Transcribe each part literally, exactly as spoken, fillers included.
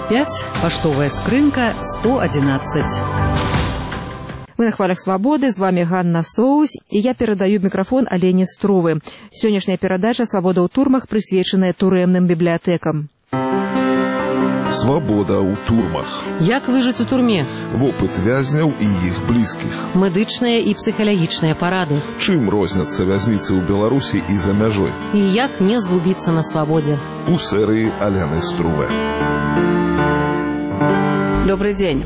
пять, поштовая скрынка сто одиннадцать. Вы на хвалях свободы, з вами Ганна Соусь, і я перадаю мікрафон Алені Струвы. Сённяшняя перадача «Свабода ў турмах» прысвечаная турэмным бібліятэкам. Свабода ў турмах. Як выжыць у турме? Вопыт вязняў і іх блізкіх. Медычныя і псіхалагічныя парады. Чым розняцца вязніцы ў Беларусі і за мяжой? І як не згубіцца на свабодзе? У серыі Алены Струвы. Добрый день.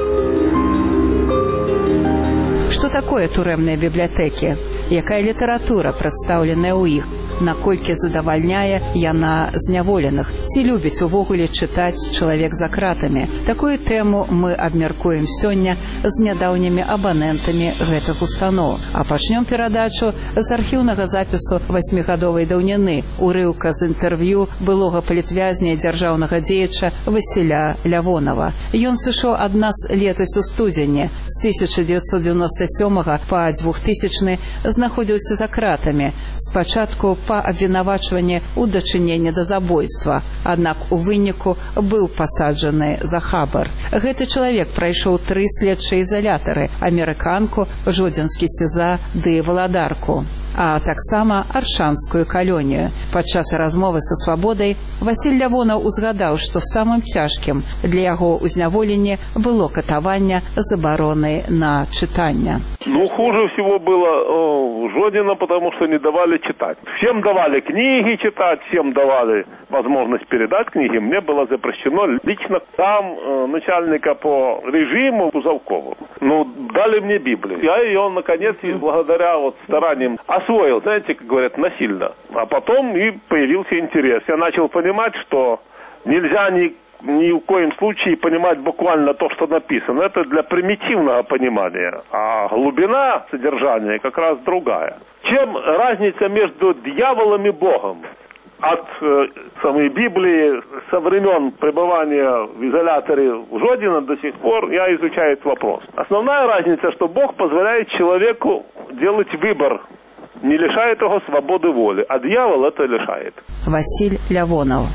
Что такое турэмныя бібліятэкі? Якая літаратура прадстаўленая ў іх? Наколькі задавальняе яна зняволеных? Ці любіць увогуле чытаць чалавек за кратамі? Такую тэму мы абмяркуем сёння з нядаўнімі абанентамі гэтых устаноў. А пачнём перадачу з архіўнага запісу васьмігадовай даўніны, урыўка з інтэрв'ю былога палітвязня і дзяржаўнага дзеяча Васіля Лявонава. Ён сышоў ад нас летась у студзені. З тысяча дзевяцьсот дзевяноста сёмага па двухтысячны знаходзіўся за кратамі. Спачатку па абвінавачванні ў дачыненні да забойства. Аднак у выніку быў пасаджаны за хабар. Гэты чалавек прайшоў тры следчыя ізалятары: амерыканку, жодзінскі сеза ды валадарку, а таксама аршанскую калонію. Падчас размовы са свабодай Васіль Лявонаў узгадаў, што самым цяжкім для яго ўзняволення было катаванне забароны на чытанне. Ну, хуже всего было о, Жодина, потому что не давали читать. Всем давали книги читать, всем давали возможность передать книги. Мне было запрещено лично там э, начальника по режиму Пузовкову. Ну, дали мне Библию. Я ее, наконец, благодаря вот стараниям освоил, знаете, как говорят, насильно. А потом и появился интерес. Я начал понимать, что нельзя ни ни в коем случае понимать буквально то, что написано. Это для примитивного понимания. А глубина содержания как раз другая. Чем разница между дьяволом и Богом? От э, самой Библии, со времен пребывания в изоляторе Жодина до сих пор я изучаю этот вопрос. Основная разница, что Бог позволяет человеку делать выбор, не лишает его свободы воли, а дьявол это лишает. Василь Лявонов.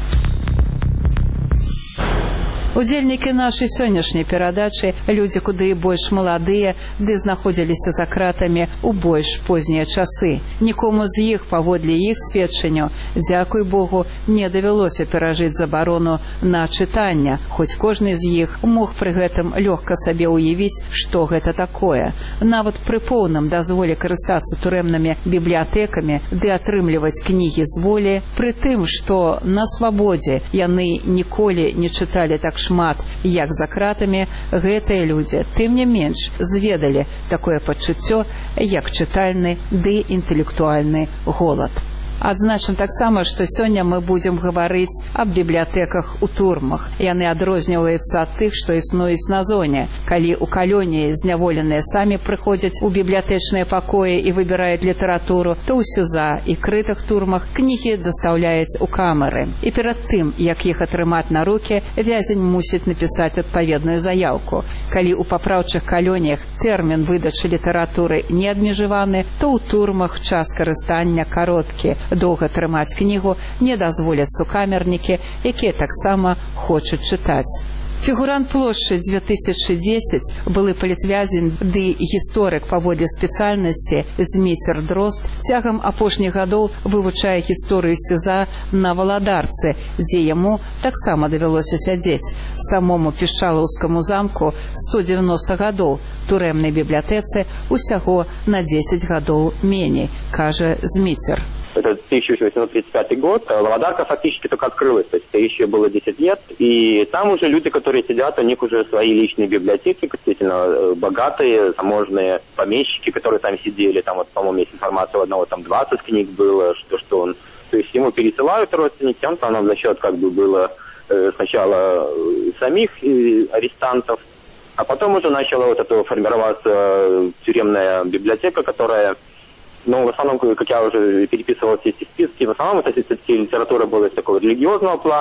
Удзельнікі нашай сённяшняй перадачы людзі куды больш маладыя, ды знаходзіліся за кратамі ў больш познія часы. Нікому з іх, паводле іх сведчанняў, дзякуй Богу, не давялося перажыць забарону на чытанне, хоць кожны з іх мог пры гэтым лёгка сабе ўявіць, што гэта такое. Нават пры поўным дазволе карыстацца турэмнымі бібліятэкамі ды атрымліваць кнігі з волі, пры тым, што на свабодзе яны ніколі не чыталі так шмат, як за кратамі, гэтыя людзі, тым не менш, зведалі такое пачуццё, як чытальны ды інтэлектуальны голад. Адзначым таксама, што сёння мы будзем гаварыць аб бібліятэках у турмах. Яны адрозніваюцца ад тых, што існуюць на зоне. Калі ў калоніі зняволеныя самі прыходзяць у бібліятэчныя пакоі і выбіраюць літаратуру, то ў СЮЗа і крытых турмах кнігі дастаўляюць у камеры. І перад тым, як іх атрымаць на рукі, вязень мусіць напісаць адпаведную заяўку. Калі ў папраўчых калоніях тэрмін выдачы літаратуры не абмежаваны, то ў турмах час карыстання кароткі. Доўга трымаць кнігу не дазволяць сукамернікі, якія таксама хочуць чытаць. Фігурант плошчы две тысячи десять, былы палітвязень ды гісторык паводле спецыяльнасці Зміцер Дрозд, цягам апошніх гадоў вывучае гісторыю СЮЗа на Валадарцы, дзе яму таксама давялося сядзець. Самому Пішчалаўскаму замку сто девяносто гадоў, турэмнай бібліятэцы усяго на десять гадоў меней, кажа Зміцер. Это тысяча восемьсот тридцать пятый год, Валадарка фактически только открылась, то есть это еще было десять лет, и там уже люди, которые сидят, у них уже свои личные библиотеки, действительно богатые, заможные помещики, которые там сидели, там вот, по-моему, есть информация, у одного там двадцать книг было, что, что он, то есть ему пересылают родственники, он там за счет как бы было э, сначала самих э, арестантов, а потом уже начала вот это формироваться тюремная библиотека, которая, ну, в основном, как я уже переписывал все эти списки, в основном это все-таки литература была из такого религиозного плана,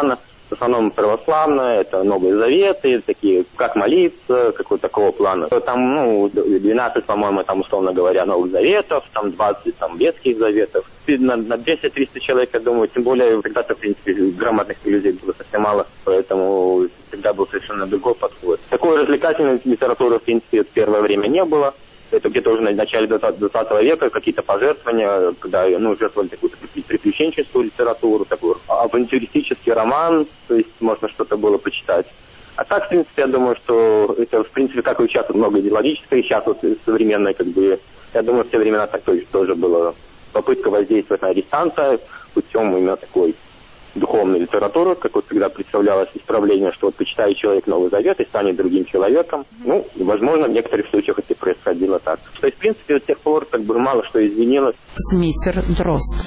В основном православное, это Новые Заветы, такие, как молиться, какого такого плана. Там, ну, двенадцать, по-моему, там, условно говоря, Новых Заветов, там двадцать, там, Ветхих Заветов. На, на двести-триста человек, я думаю, тем более, когда-то, в принципе, грамотных людей было совсем мало, поэтому всегда был совершенно другой подход. Такой развлекательной литературы, в принципе, в первое время не было. Это где-то уже в начале двадцатого века какие-то пожертвования, когда, ну, жертвовали такую приключенческую литературу, такой авантюристический роман, то есть можно что-то было почитать. А так, в принципе, я думаю, что это, в принципе, как и сейчас много идеологического, сейчас вот современное, как бы, я думаю, в те времена так тоже, тоже было попытка воздействовать на арестанта путем именно такой духовной литературы, как вот всегда представлялось исправление, что вот почитает человек Новый Завет и станет другим человеком. Ну, возможно, в некоторых случаях это происходило так. То есть, в принципе, с тех пор как бы мало что изменилось. Зміцер Дрозд.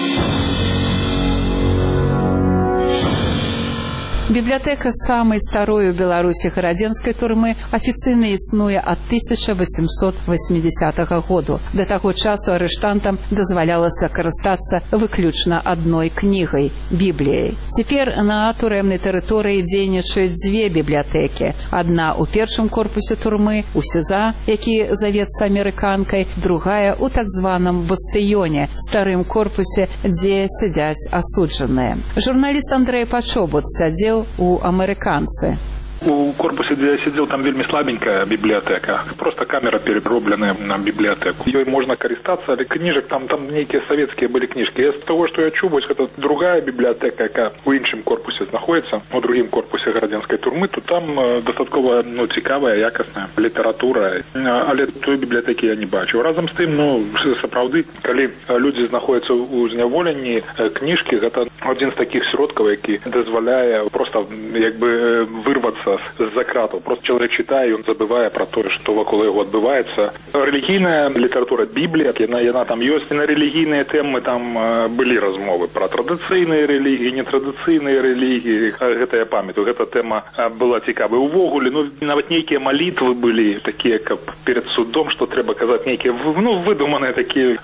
Бібліятэка самай старой у Беларусі гарадзенскай турмы афіцыйна існуе ад тысяча восемьсот восьмидесятого году. Да таго часу арыштантам дазвалялася карыстацца выключна адной кнігай – Бібліяй. Цяпер на турэмнай тэрыторыі дзейнічаюць дзве бібліятэкі. Адна ў першым корпусе турмы, у СІЗА, які завецца амерыканкай, другая ў так званым бастыёне, старым корпусе, дзе сядзяць асуджаныя. Журналіст Андрэй Пачобут сядзеў у американцы. У корпусе, где я сидел, там вельми слабенькая библиотека. Просто камера переробленная на библиотеку. Ее можно користаться, але книжек там, там некие советские были книжки. Из того, что я чую, это другая библиотека, яка у іншим корпусе знаходится, у другим корпусе Городенской турмы, то там э, достатково, ну, цікавая, якісна література. Але той бібліотеки я не бачу. Разом з тим, ну, сапраўды, коли люди знаходяться у зняволенні, книжки, это один з таких сродків, який дозволяє просто, якби, вирватися з-за крату. Просто чоловік читає, і він забуває про те, що навколо його відбувається. Релігійна література, Біблія, вона, вона там є. І на релігійні теми там е, були розмови про традиційні релігії, нетрадиційні релігії. Це я пам'ятаю, ця тема була цікава. Увогуле, ну, навіть які молитви були, такі, як перед судом, що треба казати, які, ну, видумані такі е,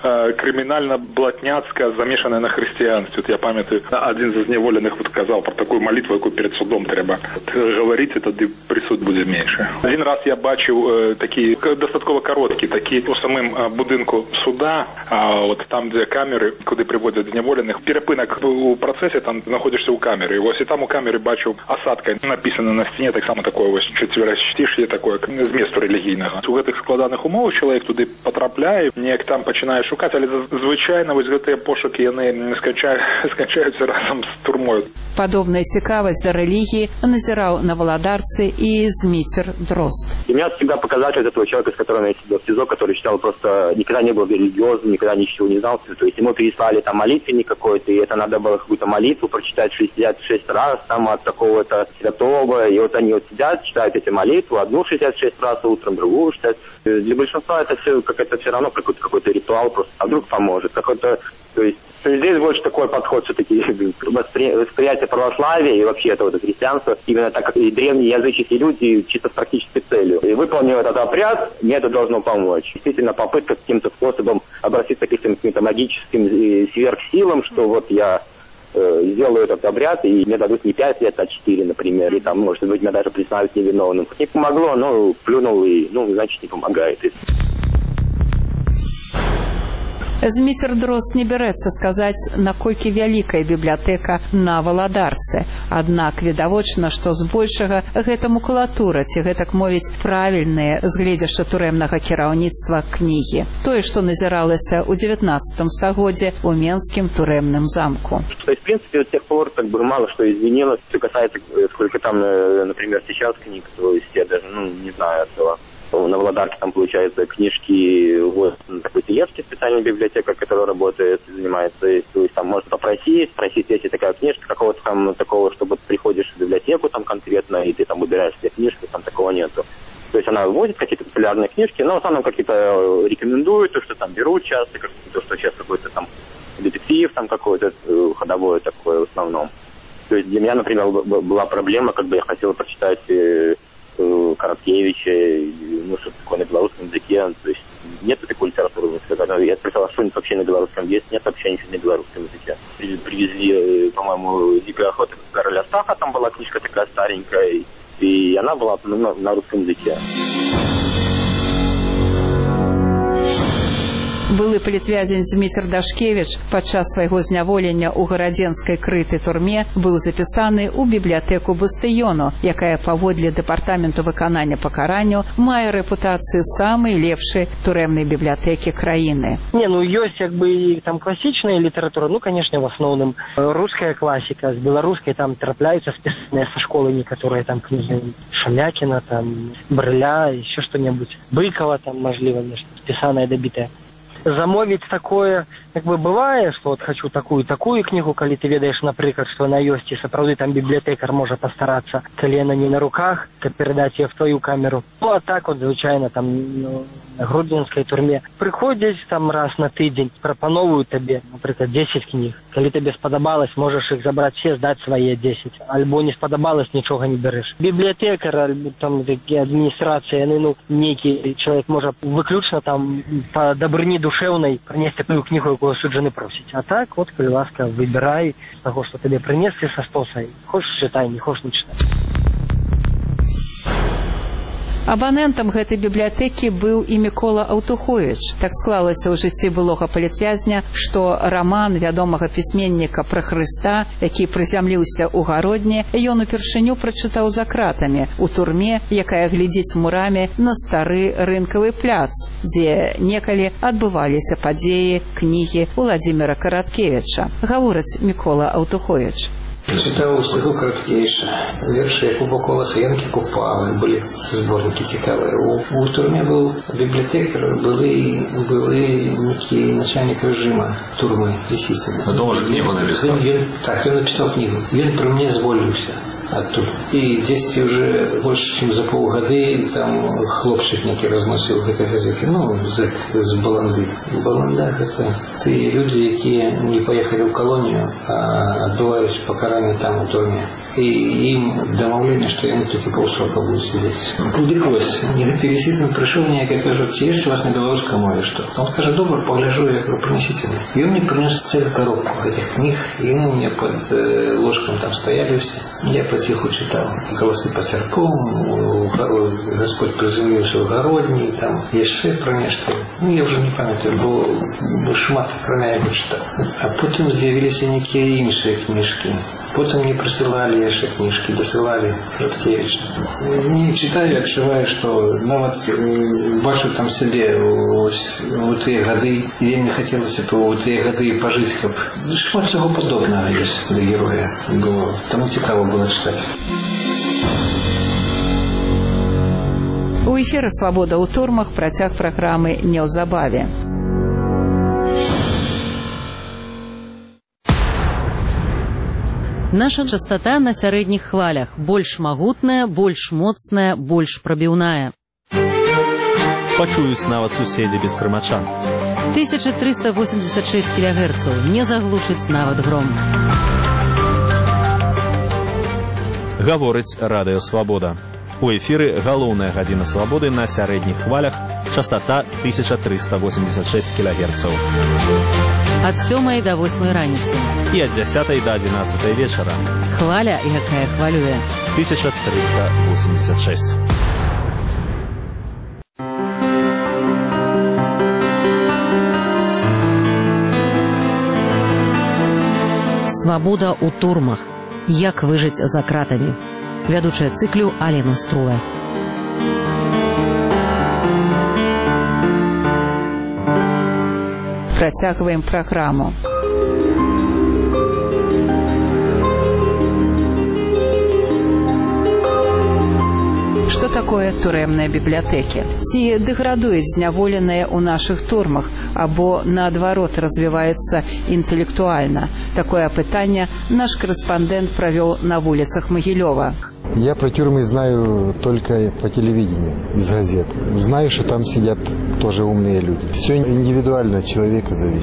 кримінально-блатняцька, замішані на християнстві. От я пам'ятаю, один з зневолених от казав про таку молитву, яку перед судом треба говорити, тоді присуд буде менше. Один раз я бачив е, такі, достатково короткі, такі у самим е, будинку суда, а от там, де камери, куди приводять зневолених, перепинок у процесі, там знаходишся у камері. І ось і там у камері бачив осадка, написана на стіні, так само такое ось четверостишье, такое, змісту релігійного. У цих складаних умовах чоловік туди потрапляє, ніяк там починає шукати, але звичайно, ось ці пошуки, вони скончаються разом з турмою. Подобная цікавість до релігії назирав на Володарце и Зміцер Дрозд. Для меня всегда показатель этого человека, с которым я сидел в СИЗО, который считал просто, никогда не был религиозным, никогда ничего не знал. То есть ему переслали там молитвенник какой-то, и это надо было какую-то молитву прочитать шестьдесят шесть раз там от такого-то святого. И вот они вот сидят, читают эти молитвы, одну шестьдесят шесть раз утром, другую шестьдесят. Для большинства это все, как это все равно какой-то, какой-то ритуал просто, а вдруг поможет. Какой-то, то есть здесь больше такой подход, все-таки восприятие православия и вообще этого христианства, именно так как и древние языческие люди, чисто с практической целью. И выполнив этот обряд, мне это должно помочь. Действительно, попытка каким-то способом обратиться к каким-то магическим сверхсилам, что вот я э, сделаю этот обряд, и мне дадут не пять лет, а четыре, например, и там, может быть, меня даже признают невиновным. Не помогло, но плюнул, и, ну, значит, не помогает. Зміцер Дрозд не бярэцца сказаць, наколькі вялікая бібліятэка на Валадарцы. Аднак відавочна, што збольшага гэта макулатура, ці гэтак мовіць правільныя з гледзяшча турэмнага кіраўніцтва кнігі. Тое, што назіралася ў девятнадцатом стагоддзе ў Менскім турэмным замку. То есть, в принципе, с тех пор как бы мало что изменилось. Что касается, сколько там, например, сейчас книг, то есть я даже, ну, не знаю этого. На Володарке там, получается, книжки, вот, такой Телевский специальная библиотека, которая работает, занимается, то есть там можно попросить, спросить, если такая книжка, какого-то там такого, чтобы приходишь в библиотеку там конкретно, и ты там выбираешь себе книжку, там такого нету. То есть она вводит какие-то популярные книжки, но в основном какие-то рекомендует, то, что там берут часто, то, что сейчас какой-то там детектив, там какой-то ходовой такой в основном. То есть для меня, например, была проблема, когда я хотел прочитать Короткевича, ну, что такое на белорусском языке, то есть нет такой литературы. Я спросил, а что-нибудь вообще на белорусском есть? Нет вообще ничего на белорусском языке. Привезли, по-моему, «Дикая охота короля Стаха», там была книжка такая старенькая, и она была на, на русском языке. Былы палітвязень Зміцер Дашкевіч падчас свайго зняволення ў гарадзенскай крытай турме быў запісаны ў бібліятэку Бастыёну, якая паводле дэпартаменту выканання пакаранняў мае рэпутацыю самай лепшай турэмнай бібліятэкі краіны. Не, ну ёсць як бы і там класічная літаратура, ну, конечно, в основном руская класіка, з беларускай там трапляюцца спісаныя са школы некаторыя там кнігі Шамякіна, там Брыля, еще что-нибудь, Быкова там, мажліва, нешта спісанае дабітае. Замовіць такое, як бы бывае, што вот хочу такую-такую кнігу, калі ты ведаеш, напрыклад, што на ёсці сапраўды там бібліятэкар можа пастарацца, калі яна не на руках, каб перадаць яе в твою камеру. Ну, а так вот, звычайна, там, ну, на грудзенскай турме прыходзяць там раз на тыдзень, прапановваюць табе, напрыклад, дзесяць кніг. Калі табе спадабалась, можаш іх забраць все, здаць свае дзесяць. Альбо не спадабалась, нічога не бярэш. Бібліятэкар, альбо там такія адміністрацыі, яны, ну, нейкі чалавек можа выключна там па дабрыні душэўнай прынесці тую кнігу, якую суджаны просіць. А так, от, калі ласка, выбірай з таго, што табе прынеслі са стоса. Хочаш чытай, не хочаш не чытай. Абанентам гэтай бібліятэкі быў і Мікола Аўтуховіч. Так склалася ў жыцці былога палітвязня, што раман вядомага пісьменніка пра Хрыста, які прызямліўся ў гародні, ён упершыню прачытаў за кратамі у турме, якая глядзіць мурамі на стары рынкавы пляц, дзе некалі адбываліся падзеі кнігі Уладзіміра Караткевіча. Гаворыць Мікола Аўтуховіч. Читав усього Короткевича, вірші Якуба Колоса, Янки Купали, були зборники цікаві. У, у турмі був бібліотекар, були, були некий начальник режиму турми Лисицына. А дома же книгу написал? Він, так, він написав книгу. Він при мені звольнився оттуда. И десять уже больше, чем за полгода, там хлопчик некий разносил в этой газете, ну, зэк з Баланды. В Баландах это те люди, которые не поехали в колонию, а отбывают покарание там в турме. И им домовление, что они тут и полсрока будут сидеть. Дикось, Янки Лисицын пришел мне, я кажу, есть у вас на белорусском мове что? Он скажет, добро, погляжу, я говорю, принесите мне. И он мне принес целую коробку этих книг, и они у меня под э, ложком там стояли все. Я потиху читал. Голосы по церквам, Господь приземлился в Городній, там еще про нечто. Ну, я уже не пам'ятаю, бо шмат кроме я читав. А потім з'явилися які інші книжки. Потім мені присилали ще книжки, досилали Короткевича. Не читаю, відчуваю, що навіть бачу там себе ось у ті годи, і мені хотілося б у ті годи пожити, як шмат цього подобного є до героя було. Тому цікаво було читати. У эфіры «Свабода ў турмах» працяг праграмы неўзабаве. Наша частота на сярэдніх хвалях. Больш магутная, больш моцная, больш прабіўная. Пачуюць нават суседзі без прымача. тысяча трыста восемьдесят шесть кілогерцаў. Не заглушыць нават гром. Гаворыць радыё «Свабода». У эфіры галоўная гадзіна свабоды на сярэдніх хвалях, частота тысяча трыста восемьдесят шесть кілогерцаў. Ад сёмай да восьмай раніцы. І ад дзясятай да адзінаццатай вечара. Хваля, якая хвалюе. тысяча трыста восемьдесят шесть. Свабода ў турмах. Як выжыць за кратамі. Вядучая цыклю Алена Струва. Працягваем праграму. Што такое турэмныя бібліятэкі? Ці дэградуюць зняволеныя ў нашых турмах, або, наадварот, развіваецца інтэлектуальна? Такое пытанне наш корэспандэнт правёў на вуліцах Магілёва. Я про тюрьмы знаю только по телевидению, из газет. Знаю, что там сидят тоже умные люди. Все индивидуально от человека зависит.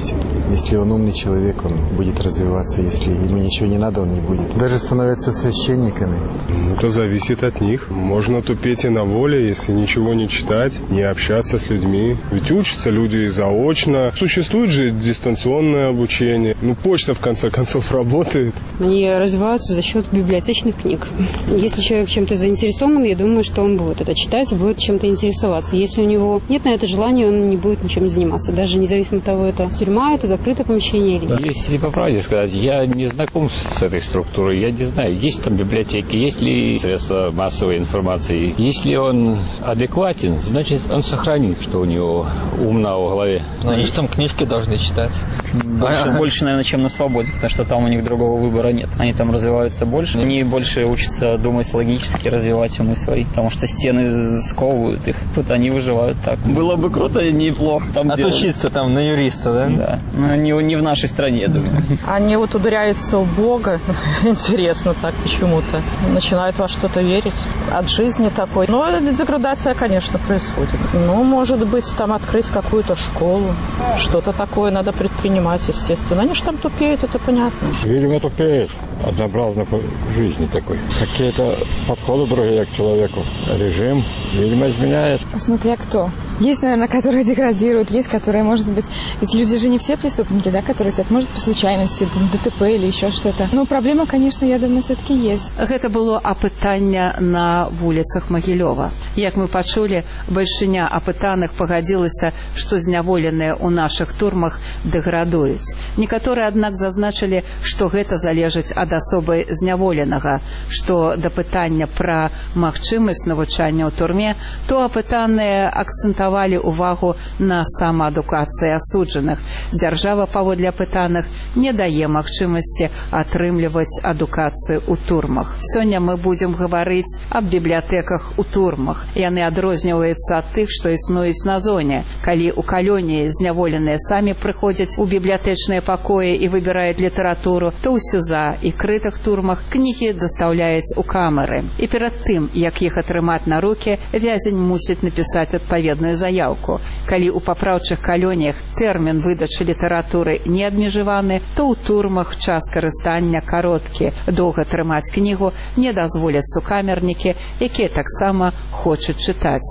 Если он умный человек, он будет развиваться. Если ему ничего не надо, он не будет. Даже становятся священниками. Это зависит от них. Можно тупеть и на воле, если ничего не читать, не общаться с людьми. Ведь учатся люди заочно. Существует же дистанционное обучение. Ну, почта, в конце концов, работает. Они развиваются за счет библиотечных книг. Если человек чем-то заинтересован, я думаю, что он будет это читать, будет чем-то интересоваться. Если у него нет на это желания, он не будет ничем заниматься. Даже независимо от того, это тюрьма, это закрытое помещение или нет. Если по правде сказать, я не знаком с этой структурой. Я не знаю, есть там библиотеки, есть ли средства массовой информации. Если он адекватен, значит, он сохранит, что у него ум на голове. Но они же там книжки должны читать. Больше, больше, наверное, чем на свободе, потому что там у них другого выбора нет. Они там развиваются больше. Они больше учатся думать логически, развивать умы свои, потому что стены сковывают их. Вот они выживают так. Было бы круто и неплохо там отучиться делать. Там на юриста, да? Да. Но не, не в нашей стране, я думаю. Они вот ударяются в Бога. Интересно так почему-то. Начинают во что-то верить. От жизни такой. Но деградация, конечно, происходит. Ну, может быть, там открыть какую-то школу. Что-то такое надо предпринимать, естественно. Они же там тупеют, это понятно. Видимо, тупеют. Однообразно по жизни такой. Какие-то подходы другие к человеку. Режим, видимо, изменяет. Смотря кто. Есть, наверное, которые деградируют, есть, которые, может быть... Ведь люди же не все преступники, да, которые сидят. Может, по случайности, ДТП или еще что-то. Но проблема, конечно, я думаю, все-таки есть. Это было опытание на вулицах Могилёва. Як мы пачулі, бальшыня апытаных пагадзілася, што зняволеныя ў нашых турмах дэградуюць. Некаторыя, аднак, зазначылі, што гэта залежыць ад асобы зняволенага, што да пытання пра магчымасць навучання ў турме, то апытаныя акцэнтавалі увагу на самаадукацыі асуджаных. Дзяржава, паводле апытаных, не дае магчымасці атрымліваць адукацыю ў турмах. Сёння мы будзем гаварыць аб бібліятэках у турмах. Яны адрозніваюцца ад тых, што існуюць на зоне. Калі ў калоніі зняволеныя самі прыходзяць у бібліятэчныя пакоі і выбіраюць літаратуру, то ў СЮЗа і крытых турмах кнігі дастаўляюць у камеры. І перад тым, як іх атрымаць на рукі, вязень мусіць напісаць адпаведную заявку. Калі ў папраўчых калоніях тэрмін выдачы літаратуры не абмежаваны, то ў турмах час карыстання кароткі. Доўга трымаць кнігу не дазволяць сукамернікі, якія таксама хочуць чытаць.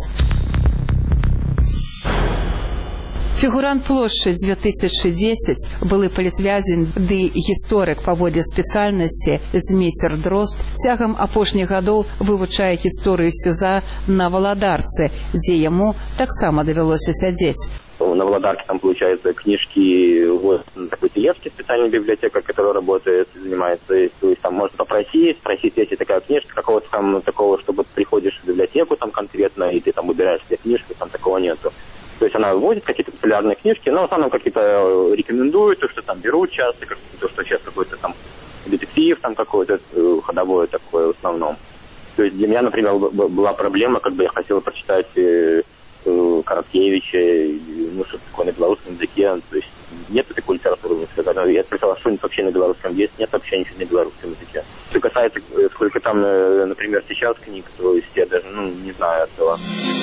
Фігурант плошчы дзве тысячы дзесяць, былы палітвязень ды гісторык паводле спецыяльнасці Зміцер Дрозд цягам апошніх гадоў вывучае гісторыю СЮЗа на Валадарцы, дзе яму таксама давялося сядзець. На Валадарке там, получается, книжки, вот, такой Телевский специальная библиотека, которая работает, занимается, то есть там можно попросить, спросить, если такая книжка, какого-то там такого, чтобы приходишь в библиотеку там конкретно, и ты там выбираешь себе книжки, там такого нету. То есть она вводит какие-то популярные книжки, но в основном какие-то рекомендуют, то, что там берут часто, то, что сейчас какой-то там детектив, там какой-то ходовой такой в основном. То есть для меня, например, была проблема, как бы я хотел прочитать Короткевича, ну, что такое на белорусском языке, то есть нет такой литературы, я спросил, а что-нибудь вообще на белорусском есть, нет вообще ничего на белорусском языке. Что касается, сколько там, например, сейчас книг, то есть я даже, ну, не знаю этого.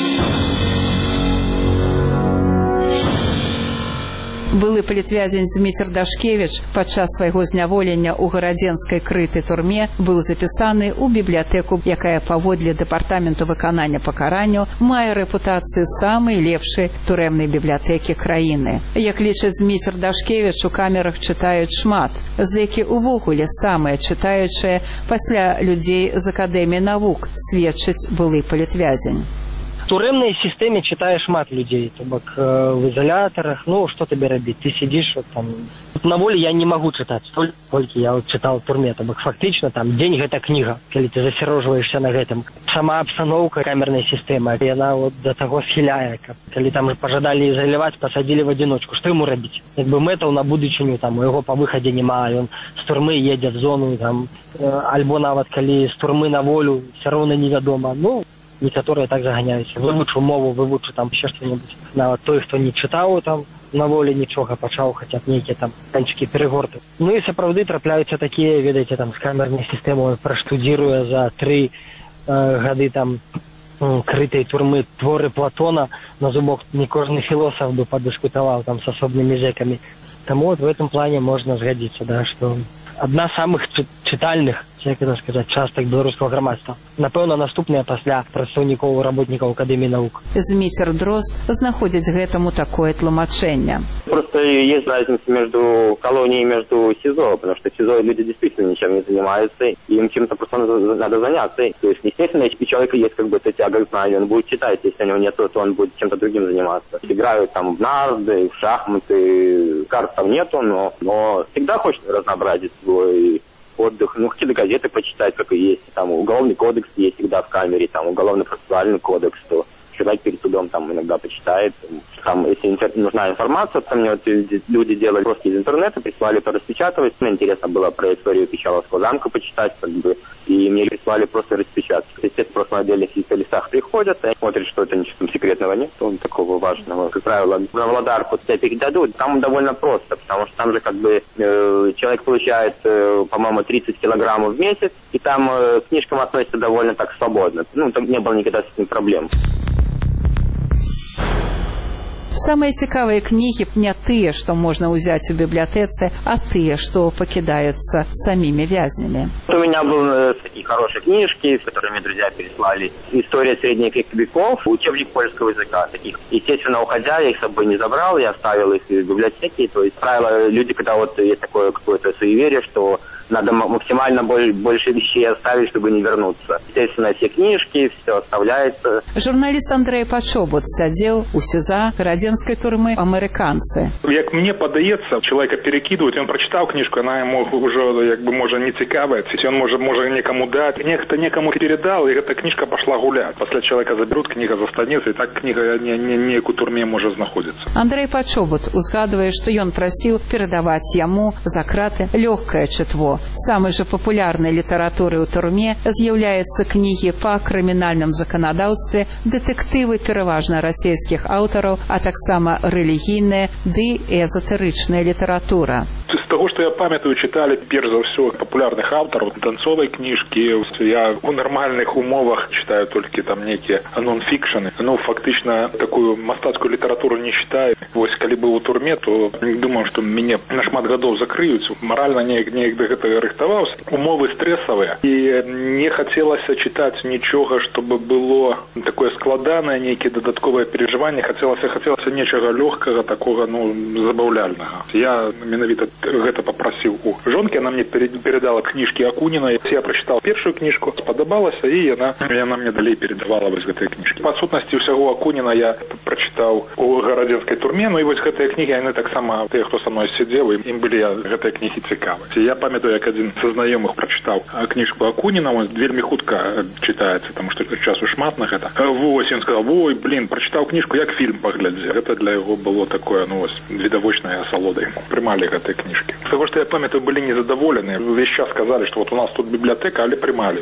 Былы палітвязень Зміцер Дашкевіч падчас свайго зняволення ў гарадзенскай крытай турме быў запісаны ў бібліятэку, якая паводле дэпартаменту выканання пакаранняў мае рэпутацыю самай лепшай турэмнай бібліятэкі краіны. Як лічыць Зміцер Дашкевіч, у камерах чытаюць шмат. Зэкі увогуле самыя чытаючыя пасля людзей з акадэміі навук, сведчыць былы палітвязень. В турэмнай сістэме чытае шмат людзей, то бок в изоляторах, ну, што табе рабіць? Ты сидишь вот там... На волі я не могу чытаць, толькі я вот чытаў в турме, то бок фактычна там дзень гэта кніга, калі ты засярожваешься на гэтым. Сама абстаноўка камернай сістэмы, яна вот да таго схіляе, калі там пажадалі ізаляваць, пасадзілі в адзіночку, што яму рабіць? Як бы мэтаў на будучыню, там, у яго па выхадзе няма, ён з турмы едзе в зону, там, альбо нават калі з турмы на волю, все роўна невядома, ну, некаторыя так заганяюцца. Вывучу мову, вывучу там ще што-небудзь. Нават той, хто не чытаў там на волі нічога, пачаў хаця б нейкія там канчыкі перегорты. Ну і сапраўды трапляюцца такія, ведаеце, там з камернай сістэмы праштудзіруе за тры э, гады там крытай турмы творы Платона, на зубок не кожны філосаф бы падыскутаваў там з асобнымі зэкамі. Тому вот в этом плане можно сгодиться, да, что одна з самых читальных, як это сказать, частак беларускага грамадства. Напэўна, наступная пасля прадстаўнікоў работнікаў Акадэміі навук. Зміцер Дрозд знаходзіць гэтаму такое тлумачэнне. Просто есть разница между колонией и между СИЗО, потому что в СИЗО люди действительно ничем не занимаются, и им чем-то просто надо заняться. То есть, естественно, если у человека есть как бы эта тяга к знанию, он будет читать, если у него нет, то он будет чем-то другим заниматься. Играют там в нарды, в шахматы, карт там нету, но, но всегда хочется разнообразить свой отдых, ну, какие-то газеты почитать, как и есть, там, уголовный кодекс есть всегда в камере, там, уголовно-процессуальный кодекс, что человек перед судом там иногда почитает, там, если нужна информация, там мне вот люди делали просто из интернета, прислали то распечатывать, мне интересно было про историю Печаловского замка почитать, как бы, и мне прислали просто распечатать. Естественно, просто на отдельных листах приходят, и смотрят, что это ничего там секретного нет, такого важного. Как правило, на Владарку тебя передадут, там довольно просто, потому что там же как бы э, человек получает, э, по-моему, тридцать килограммов в месяц, и там э, к книжкам относится довольно так свободно. Ну, там не было никогда с этим проблем. Самыя цікавыя кнігі не тыя, што можна ўзяць у бібліятэцы, а тыя, што пакідаюцца самімі вязнямі. У меня были такие хорошие книжки, которые мне друзья переслали. История средних веков, учебник польского языка. Таких, естественно, уходя, я их с собой не забрал, я оставил их в библиотеке. То есть, правило, люди, когда вот есть такое какое-то суеверие, что надо максимально больше вещей оставить, чтобы не вернуться. Естественно, все книжки, все оставляется. Журналист Андрей Пачобут сядзеў у СІЗА радзенскай турмы амерыканцы. Як мне падаецца, человека перекидывают, он прочитал книжку, она ему уже, как бы, может, не цікавая, он может, может некому дать, некто некому передал, и эта книжка пошла гулять. После человека заберут, книга застанется, и так книга не, не, не у турме может находиться. Андрей Пачобут узгадывае, што ён прасіў перадаваць яму за краты лёгкае чытво. Самой же папулярнай літаратурай у турме з'яўляецца кнігі па крымінальным заканадаўстве, дэтэктывы пераважна расійскіх аўтараў, а таксама рэлігійная ды эзотэрычная літаратура. З того, что я памятаю, читали, перш за все, популярных авторов, танцовой книжки. Я в нормальных умовах читаю только там некие нон-фикшены. Ну, фактично, такую мастацкую литературу не читаю. Вот, коли был у турме, то думаю, что меня на шмат годов закрыют. Морально не, не до этого рыхтовался. Умовы стрессовые. И не хотелось читать ничего, чтобы было такое складанное, некие додатковые переживания. Хотелось, хотелось нечего легкого, такого, ну, забавляльного. Я менавіта гэта попросил у жонки, она мне передала книжки Акунина. Я прочитал первую книжку, сподобалась, и она, она мне далее передавала вот этой книжки. По сутности всего Акунина я прочитал у Городенской турме, ну и вот этой книги, они так само, те, кто со мной сидел, им были этой книги цікавы. Я памятаю, как один со знакомых прочитал книжку Акунина, он вельми хутка читается, потому что часу шмат на это. Вот, он сказал, ой, блин, прочитал книжку, як фильм поглядел. Это для его было такое, ну, видовочной осолодой. Примали этой книжки. С того, что я памятаю, были незадоволены. Весь час сказали, что вот у нас тут библиотека, але примали.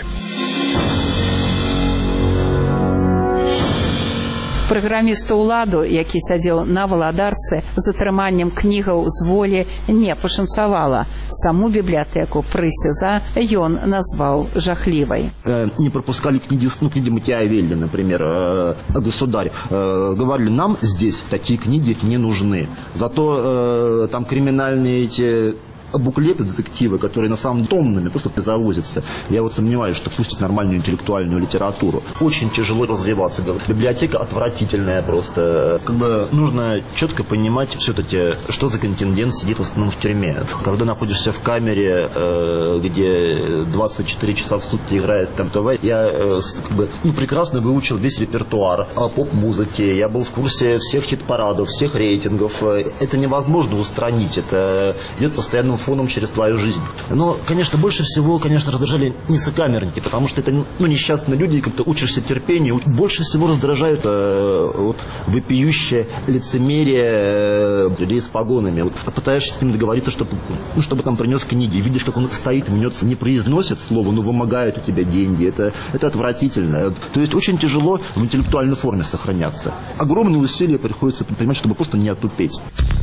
Праграмісту ўладу, які сядзеў на валадарцы, з атрыманнем кнігаў з волі не пашанцавала. Саму бібліятэку пры СІЗА ён назваў жахлівай. Не пропускали книги, ну, книги Макиавелли, например, «Государь». Говорили, нам здесь такие книги не нужны. Зато там криминальные эти буклеты, детективы, которые на самом деле томными просто завозятся. Я вот сомневаюсь, что пустят нормальную интеллектуальную литературу. Очень тяжело развиваться. Библиотека отвратительная просто. Как бы нужно четко понимать все-таки, что за контингент сидит в основном в тюрьме. Когда находишься в камере, где двадцать четыре часа в сутки играет там ТВ, я как бы, ну, прекрасно выучил весь репертуар о поп-музыке. Я был в курсе всех хит-парадов, всех рейтингов. Это невозможно устранить. Это идет постоянно фоном через твою жизнь. Но, конечно, больше всего, конечно, раздражали не сокамерники, потому что это, ну, несчастные люди, как ты учишься терпению. Больше всего раздражают э, вот, вопиющее лицемерие э, людей с погонами. Вот, пытаешься с ним договориться, чтобы, ну, чтобы там принес книги. Видишь, как он стоит, мнется, не произносит слово, но вымогает у тебя деньги. Это, это отвратительно. То есть очень тяжело в интеллектуальной форме сохраняться. Огромные усилия приходится предпринимать, чтобы просто не отупеть.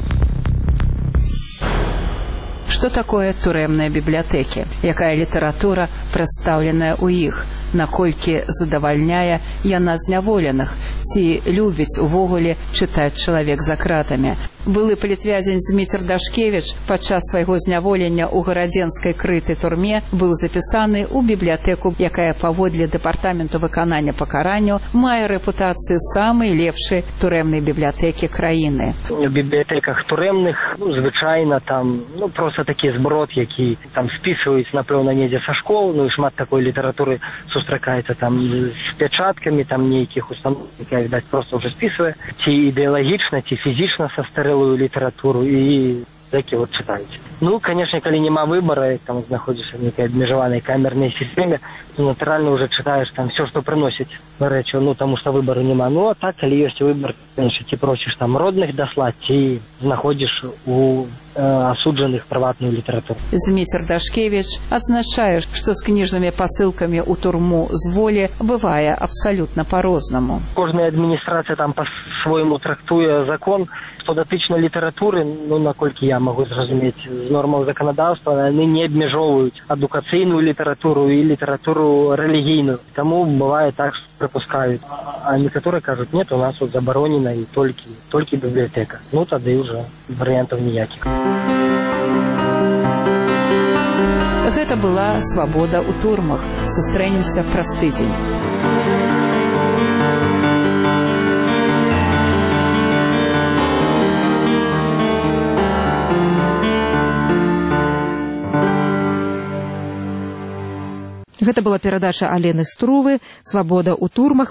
Што такое турэмныя бібліятэкі? Якая літаратура прадстаўленая ў іх? Наколькі задавальняе яна зняволеных? Ці любіць увогуле чытаць чалавек за кратамі? Былы палітвязень Зміцер Дашкевіч падчас свайго зняволення ў гарадзенскай крытай турме быў запісаны ў бібліятэку, якая паводле дэпартаменту выканання пакаранняў мае рэпутацыю самай лепшай турэмнай бібліятэкі краіны. У бібліятэках турэмных, ну, звычайна там, ну, просто такі зброд, які там спісваюць, напэўна, недзе са школ, ну, і шмат такой літаратуры сустракаецца там з пячаткамі, там нейкіх установ, якая, відаць, просто ўжо спісвае, ці ідэалагічна, ці фізічна састарэлую літаратуру, і такі вот чытаюць. Ну, конечно, калі няма выбара, там знаходзішся в нейкай абмежаванай камернай сістэме, то натуральна уже чытаеш там все, што прыносіць рэчы, ну, таму што выбару няма. Ну, а так, калі ёсць выбар, конечно, ці просіш там родных даслаць, ці знаходзіш у э, асуджаных прыватную літаратуру. Зміцер Дашкевіч адзначае, што з кніжнымі пасылкамі ў турму з волі бывае абсалютна па-рознаму. Кожная адміністрацыя там па-свойму трактуе закон, што датычна літаратуры, ну, наколькі я магу зразумець, з нормаў заканадаўства, яны не абмяжоўваюць адукацыйную літаратуру і літаратуру рэлігійную. Таму бывае так, што прыпускаюць. А некаторыя кажуць, нет, у нас тут забаронена і толькі, толькі бібліятэка. Ну, тады ўжо варыянтаў ніякіх. Гэта была «Свабода ў турмах». Сустрэнемся праз тыдзень. Гэта была перадача Алены Струвы «Свабода ў турмах».